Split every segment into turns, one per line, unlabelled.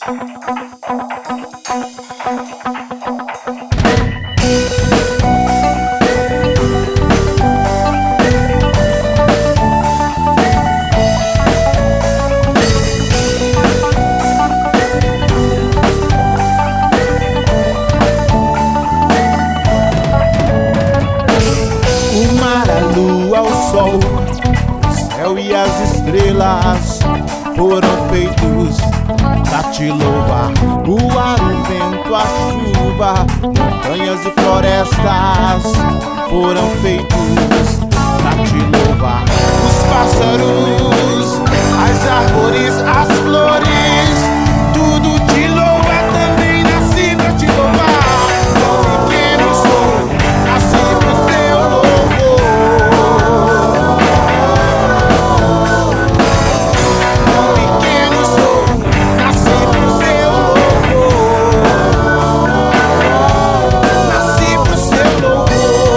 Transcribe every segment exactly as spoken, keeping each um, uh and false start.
O mar, a lua, o sol, o céu e as estrelas foram feitos pra te louvar. O ar, o vento, a chuva, montanhas e florestas foram feitos pra te louvar. Os pássaros, as árvores, as flores, tudo te louva, também nasci pra te louvar. Tão pequeno sou, nasci pro seu louvor. Tão pequeno sou, nasci pro seu louvor. Nasci pro seu louvor.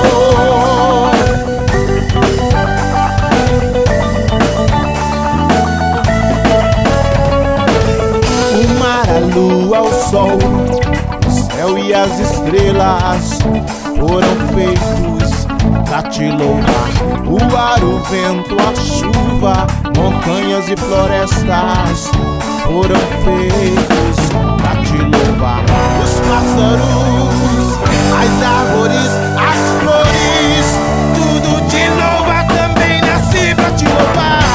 O mar, a lua, o sol, o céu e as estrelas foram feitos pra te louvar. O ar, o vento, a chuva, montanhas e florestas foram feitos pra te louvar. Os pássaros, as árvores, as flores, tudo te louva, também nasci pra te louvar.